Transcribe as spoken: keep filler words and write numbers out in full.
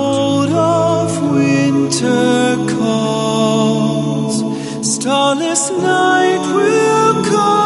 cold of winter calls, starless night will come.